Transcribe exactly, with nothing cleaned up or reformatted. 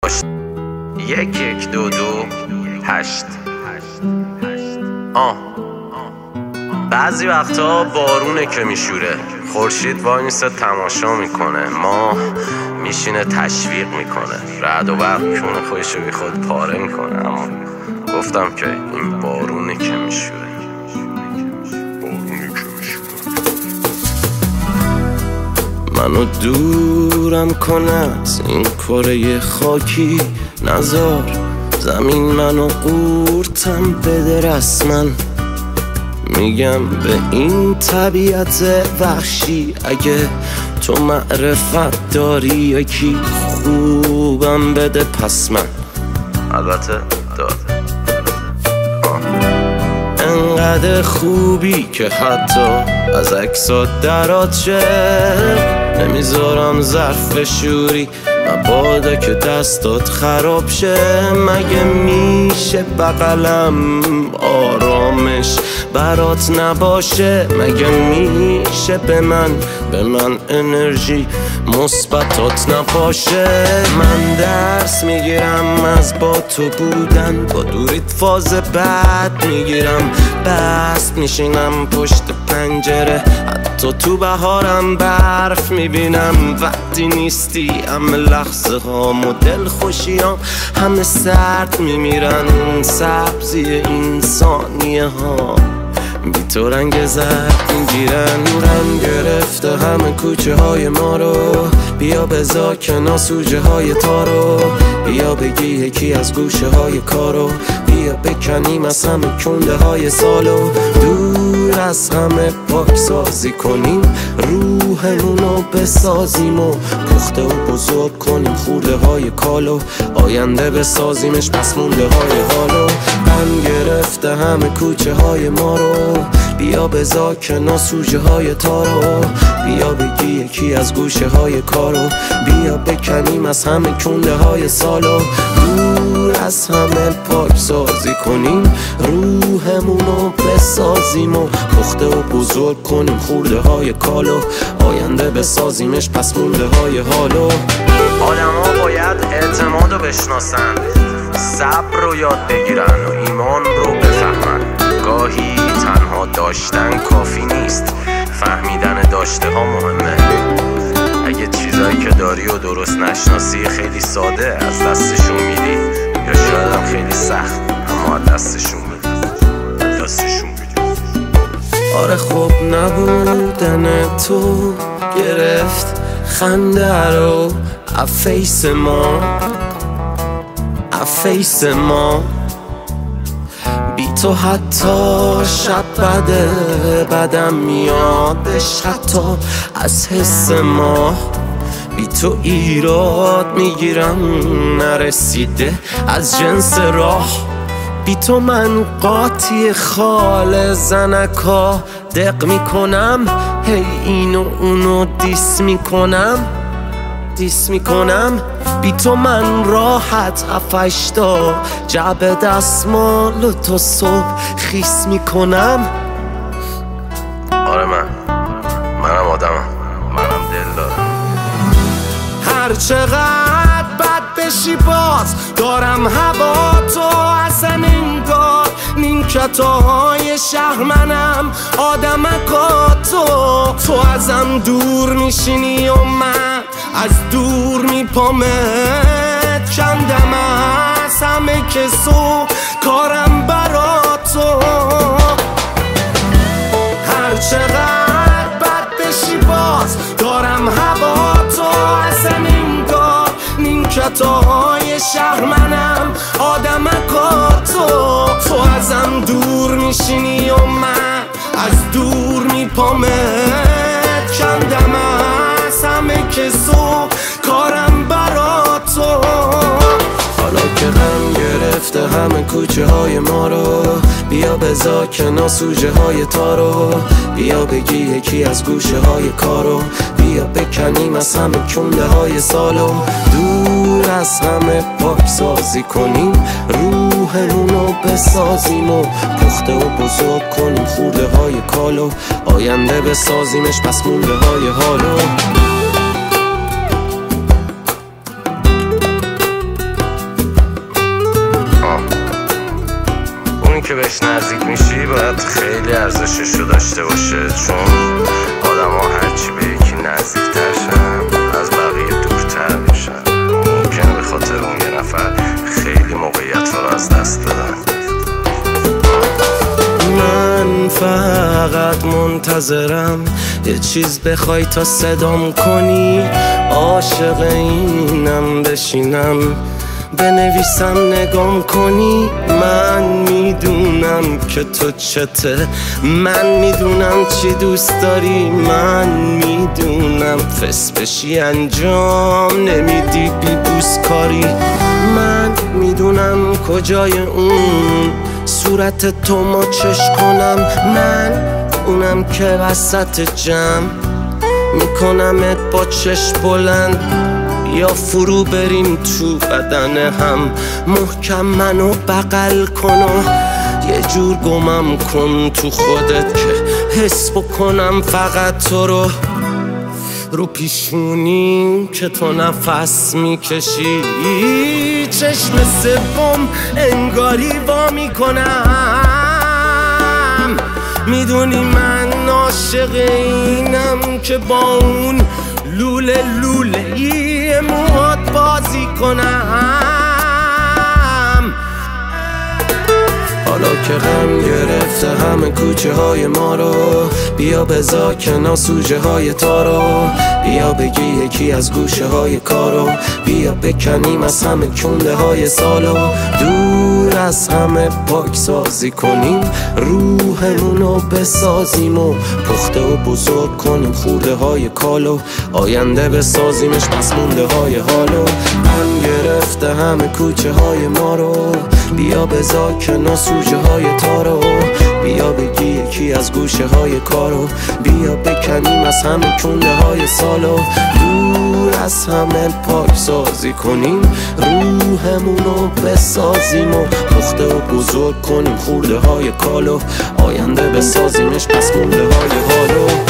یک یک دو دو هشت. آه بعضی وقتا بارونه که میشوره، خورشید وای میسته تماشا میکنه، ماه میشینه تشویق میکنه، رعد و برق کونه خودشو بی خود پاره میکنه. اما گفتم که این بارونه که میشوره، بارونه که میشوره. منو دورم کند این کره خاکی، نزار زمین منو قورتم بده رسما. میگم به این طبیعت وحشی اگه تو معرفت داری یکی خوبم بده پس من البته داد. انقدر خوبی که حتی از عکسات درات شه، نمیذارم ظرف شوری مبادا که دستات خراب شه. مگه میشه بغلم آرامش برات نباشه؟ مگه میشه به من به من انرژی مثبتات نباشه؟ من درس میگیرم از با تو بودن، با دوریت فاز بد میگیرم، بست میشینم پشت پنجره، حتی تو بهارم برف میبینم. وقتی نیستی همه لحظه هام و دل خوشیام همه سرد میمیرن. سبزی این ثانیه ها بی تو رنگ زرد میگیرن. رنگ گرفته همه کوچه های ما رو، بیا بذار کنار سوژه های تارو، بیا بگی یکی از گوشه های کارو، بیا بکنیم از همه کنده های سالو، دور از همه پاک سازی کنیم، روحمونو بسازیم و پخته و بزرگ کنیم خورده های کالو، آینده بسازیمش پس مونده های حالو. من گرفته همه کوچه های ما رو، بیا بذار کنار سوژه های تارو، بیا بگی یکی از گوشه های کارو، بیا بکنیم از همه کنده های سالو، دور از همه پاک سازی کنیم، روحمونو بسازیم و پخته و بزرگ کنیم خورده های کالو، آینده بسازیمش پس مونده های حالو. آدم ها باید اعتماد رو بشناسن، صبر رو یاد بگیرن و ایمان رو بفهمن. گاهی تنها داشتن کافی نیست، فهمیدن داشته ها مهمه. اگه چیزایی که داری و درست نشناسی خیلی ساده از دستشون میدی، یا شاید هم خیلی سخت اما از دستشون میدی از دستشون میدی. آره خب نبودن تو گرفت خنده رو افیس ما افیس ما. بی تو حتی شب بده بدم میادش حتی از حس ما. بی تو ایراد میگیرم نرسیده از جنس راه. بی تو من قاطی خال زنکا دق میکنم، هی اینو اونو دیس میکنم دیس میکنم. بی تو من راحت هفشتا جعبه دستمال و تو صبح خیس میکنم. آره من منم آدمم، منم دل دارم. هر چقدر بد بشی باز دارم هوا تو، اصلا انگار نیمکتای شهر منم آدمکا تو. تو ازم دور میشینی و من از دور میپامت کندم از همه کسو کارم برا تو. هر چقدر بد بشی باز دارم هوا تو، اصلا انگار نیمکتای شهر منم آدمکا تو. تو ازم دور میشینی و من از دور میپامت کندم از همه کسو کارم برا تو. حالا که غم گرفته همه کوچه های ما رو، بیا بذار کنار سوژه های تارو، بیا بگی یکی از گوشه های کارو، بیا بکنیم از همه کنده های سالو، دور از همه پاک سازی کنیم، روحمونو بسازیم و پخته و بزرگ کنیم خورده های کالو، آینده بسازیمش پس مونده های حالو. بهش نزدیک میشی باید خیلی ارزششو داشته باشه، چون آدم ها هرچی به یکی نزدیکتر شن از بقیه دورتر میشن. ممکنه به خاطر اون یه نفر خیلی موقعیت رو از دست بدن. من فقط منتظرم یه چیز بخوای تا صدام کنی، عاشق اینم بشینم بنویسم نگام کنی. من میدونم که تو چته، من میدونم چی دوست داری، من میدونم فس بشی انجام نمیدی بی بوس کاری. من میدونم کجای اون صورت تو ما چش کنم، من اونم که وسط جمع میکنمت با چش بلند، یا فرو بریم تو بدن هم محکم منو بغل کن و یه جور گمم کن تو خودت که حس بکنم فقط تو رو. رو پیشونی که تو نفس میکشی، چشم سوم انگاری وا میکنم. میدونی من عاشق اینم که با اون لوله لوله یه موهات بازی کنم. حالا که غم گرفته همه کوچه های ما رو، بیا بذار کنار سوژه های تارو، بیا بگی یکی از گوشه های کارو، بیا بکنیم از همه کنده های سالو، دور از همه پاک سازی کنیم روحمونو بسازیم و پخته و بزرگ کنیم خورده های کالو، آینده بسازیمش پس مونده های حالو. من گرفته همه کوچه های ما رو، بیا بذار کنار سوژه های تارو، بیا بگی یکی از گوشه های کارو، بیا بکنیم از همه کنده های سالو، دور از همه پاک سازی کنیم روحمونو بسازیم و پخته و بزرگ کنیم خورده های کالو، آینده بسازیمش پس مونده های حالو.